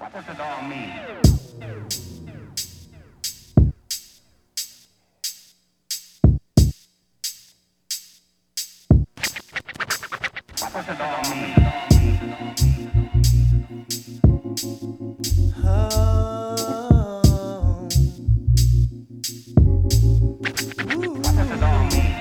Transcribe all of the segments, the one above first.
What does it all mean? What does it all mean? What does it all mean?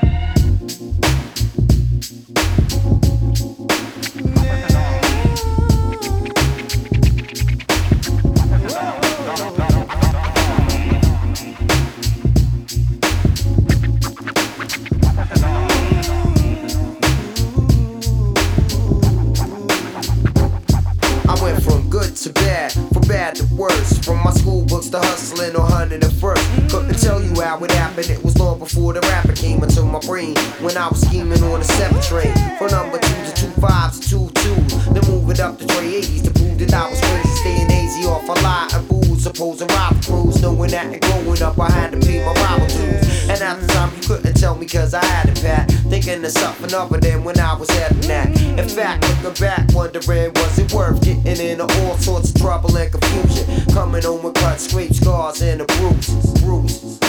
I went from good to bad, from bad to worse. From my school books to hustling or hunting at first. Couldn't tell you how it happened, it was long before the rapper came into my brain. When I was scheming on the 7 train. From number 2 to 2 5s to 2 2. Then move it up to 380s to prove that I was crazy. Staying hazy off a lot and booze. Supposing rob crews. Knowing that and growing up I had to pay my rival dues. And at the time you couldn't tell me cause I had it pat. Thinking of something other than when I was heading that. In fact, looking back, wondering was it worth getting into all sorts of trouble and confusion. Coming home with cuts, scrapes, scars, and the bruises.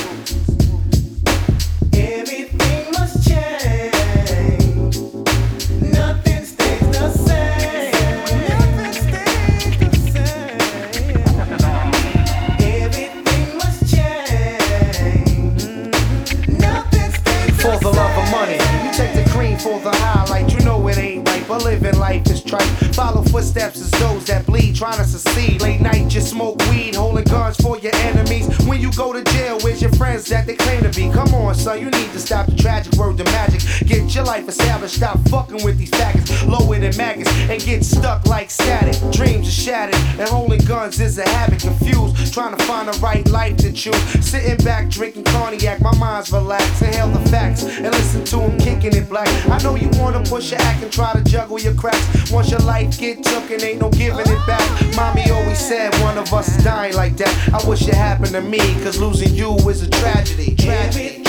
Everything must change. Nothing stays the same. Nothing stays the same. Everything must change. Nothing stays the same. For the love of money, you take the cream for the highlight. You know it ain't right, but living life is trite. Follow footsteps as those that bleed, trying to succeed. Late night, just smoke weed, holding guns for your enemies. When you go to jail, where's your friends that they claim to be? Come on, son, you need to stop the tragic word to magic. Get your life established, stop fucking with these faggots. Lower than maggots, and get stuck like static. Dreams are shattered, and holding guns is a habit. Confused, trying to find the right life to choose. Sitting back, drinking cognac, my mind's relaxed. Inhale the facts, and listen to them kicking it black. I know you wanna push your act and try to juggle your cracks. Once your life get took and ain't no giving it back. Mommy always said one of us is dying like that. I wish it happened to me, cause losing you is a tragedy.